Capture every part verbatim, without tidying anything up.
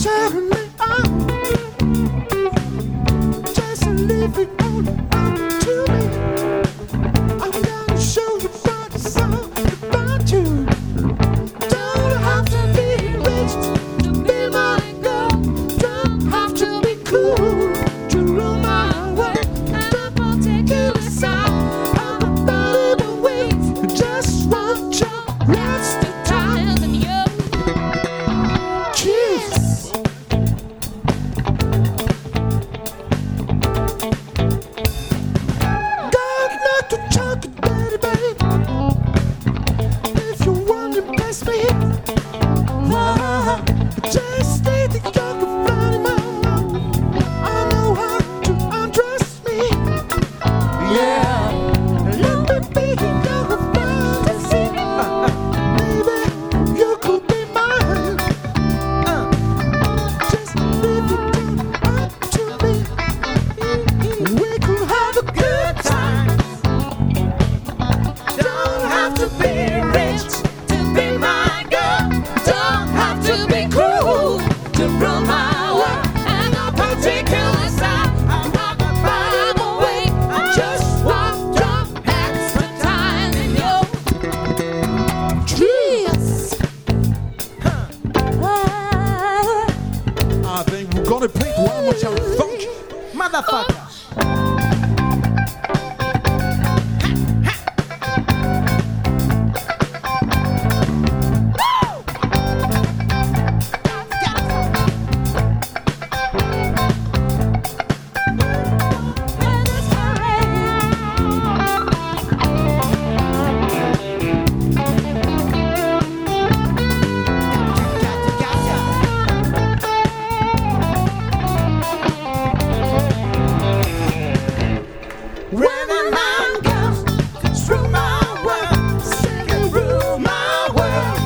turn me on. Just leave it all up to me. I'm gonna show you what it's all about you. Don't have to be rich to be my girl. Don't have to be cool to rule my world. Don't take you aside. I'm about the way. Just want your last time and you. Cheers. God not to talk about it, babe. If you want to impress me, ah, just stay the talk about it, man. I know how to undress me. Yeah, let me be your fantasy. Maybe you could be mine. Just leave it up to me. We could have a good time. Don't have to be rich to be my girl. Don't have to be cruel to rule my world. And no particular side. I'm not by the way. I just want your extra time and your cheers. I think we're gonna play one more time. Funk. Motherfucker. When a man comes through my world, singing through my world,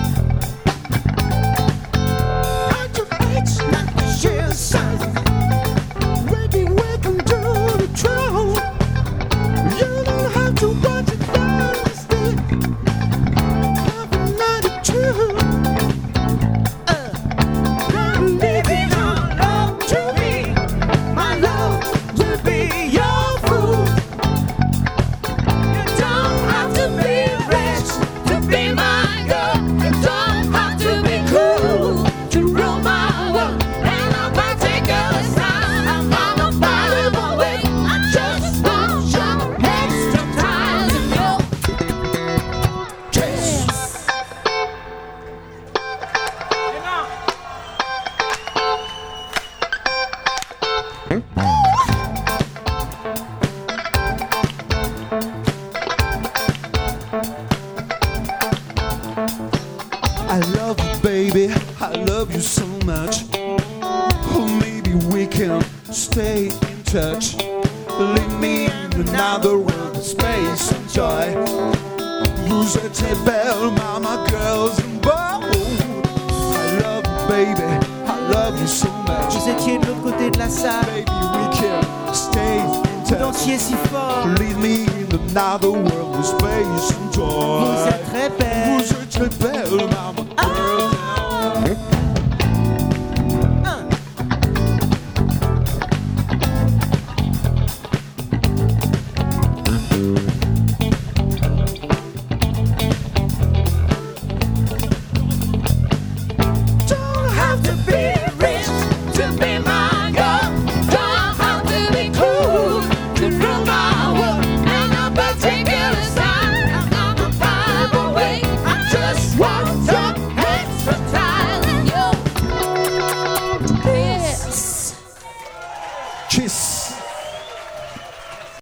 at your age, like the sheer sun, maybe we can do the trial. You don't have to watch it dynasty. I'm ninety-two. Uh, I'm living on love to me. My love will be your food. You don't have to be rich to be my girl. You don't have to be cool to rule my world. And I'll not take your side. I'm on a fireable way. I just want your extra time and your cheers. I love you, baby. I love you so much. Oh, maybe we can stay in touch. Leave me in another world of space and joy. Vous êtes belle, mama, girls and boys. I love you, baby. I love you so much. Vous étiez de l'autre côté de la salle. Baby, we can stay in Vous touch. dansiez si fort. Leave me in another world of space and joy. Vous êtes très belle. Vous êtes très belle, mama.